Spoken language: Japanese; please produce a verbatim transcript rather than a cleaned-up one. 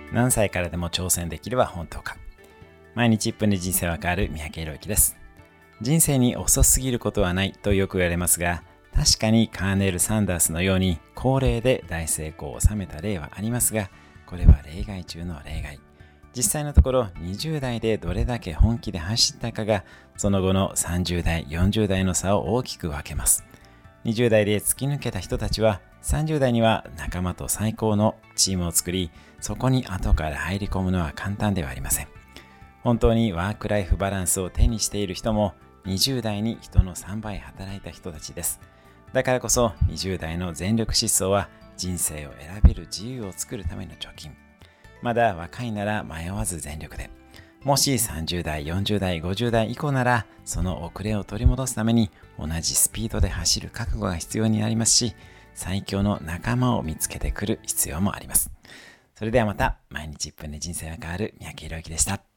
何歳からでも挑戦できるは本当か。毎日いっぷんで人生は変わる三宅宏之です。人生に遅すぎることはないとよく言われますが、確かにカーネル・サンダースのように高齢で大成功を収めた例はありますが、これは例外中の例外。実際のところにじゅう代でどれだけ本気で走ったかが、その後のさんじゅう代、よんじゅう代の差を大きく分けます。にじゅう代で突き抜けた人たちは、さんじゅう代には仲間と最高のチームを作り、そこに後から入り込むのは簡単ではありません。本当にワークライフバランスを手にしている人も、にじゅう代に人のさんばい働いた人たちです。だからこそにじゅう代の全力疾走は人生を選べる自由を作るための貯金。まだ若いなら迷わず全力で。もしさんじゅう代、よんじゅう代、ごじゅう代以降なら、その遅れを取り戻すために同じスピードで走る覚悟が必要になりますし、最強の仲間を見つけてくる必要もあります。それではまた、毎日いっぷんで人生が変わる三宅宏之でした。